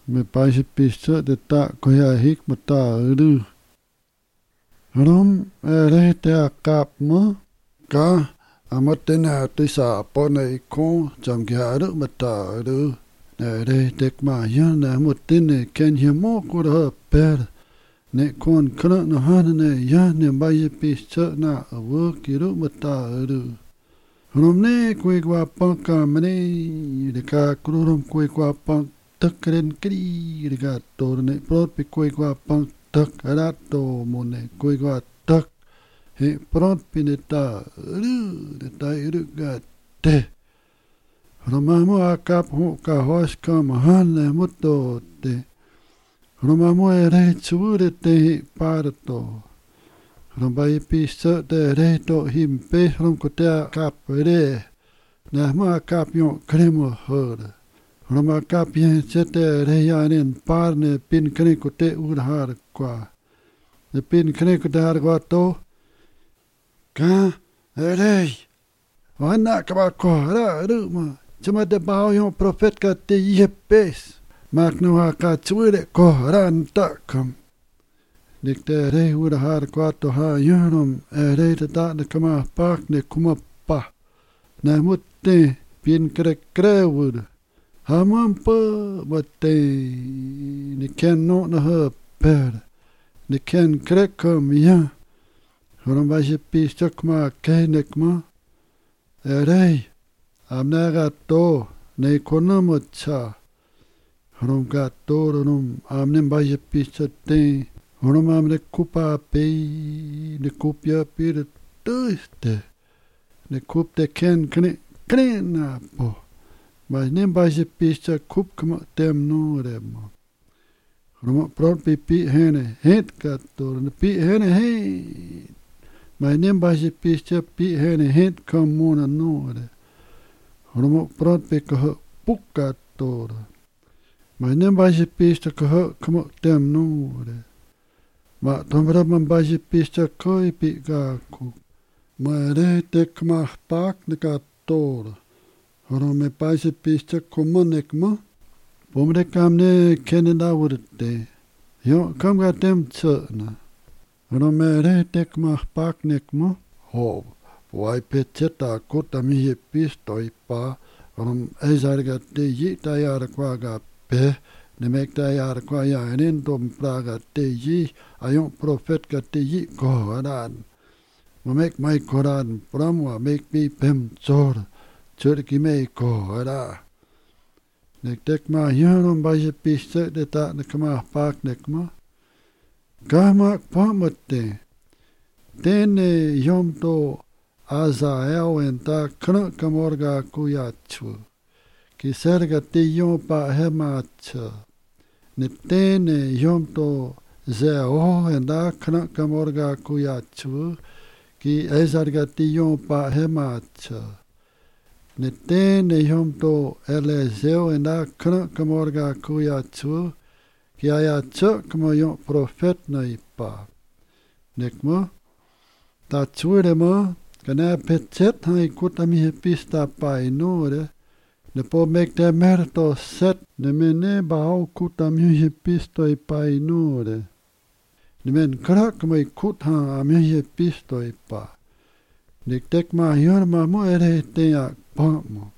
me paise pista de ta koya hik mata edu. Rom ere te akap mo ka amatena tisa pone ikon jam gyaru mata edu. Ere tek ma yana mutine ken yamo kura per. Ne kon kana na hanane yana paise pista na work iru mata edu. Romne kwe kwa panka mane deka kurum kwe kwa pank takren kri deka torne prot pe kwe kwa pank tak rato mone kwe kwa tak he prot pineta ru ga te Romamo akap ho ka hos kam han muto te Romamo ere tsure te parto Rombai pista de reto himpe rom kotea kap re na ma kap yon kremo hor Roma kap yen sete reyanen parne pin kre kote urhar kwa de pin kre kote har kwa to ka rei wana kaba ko ra ru ma chama de bao yon profet ka te yepes mak no ka tsure ko ran takam Nikte rei ura har kwato ha yunum rei te ta ne kama pak ne kuma pa. Na mutte pin kre wur. Ha mampa mutte ne ken no na ha per. Ne ken kre kam ya. Horam vaje pistak ma kenek ma. Rei amna gato ne konam cha. Horam gato ronum amne vaje pistak te. Honom amne kupa pei ne kupja pir tuiste ne kup de ken kne na po mas nem baje pista kup kama tem no remo honom prot pi hene het kator ne pi hene he mas nem baje pista pi hene het kam mona no re honom prot pe ka pukator mas nem baje pista ka kama tem no re Ma tomra man baje pista koi pi ga ku. Ma re tek ma pak ne ka tor. Horo me baje pista kumonek ma. Pomre kam ne kenenda wurte. Yo kam ga tem tsna. Horo me re tek ma pak nek ma. Ho. Wai peteta kota mi he pista ipa. Horo ezar ga te yita yar kwa ga pe. Ne mekta yar kwa ya enen tom praga te yi ayon profet ka te yi koran. Ma mek mai koran pram wa mek mi pem chor ki me kora. Nek tek ma yonom baje piste de ta ne kama pak nek ma. Kama pamate. Tene yom to Azael en ta kna kamorga kuyachu. Ki serga te yom pa hemacha. Ne tene yom to zeo en da kna kamorga kuyachu. Ki ezarga te yom pa hemacha. Ne tene yom to elezeo en da kna kamorga kuyachu. Ki ayacha kama yom profet na ipa. Nekmo. Ta tsure mo. Kana petchet hai kutami hepista pa inore. Ne po mek te merto set ne mene bao kutami hepisto i pa inore. Ne men krak mai kutha ami hepisto i pa. Nek tek ma yor ma mo ere te ak pa mo.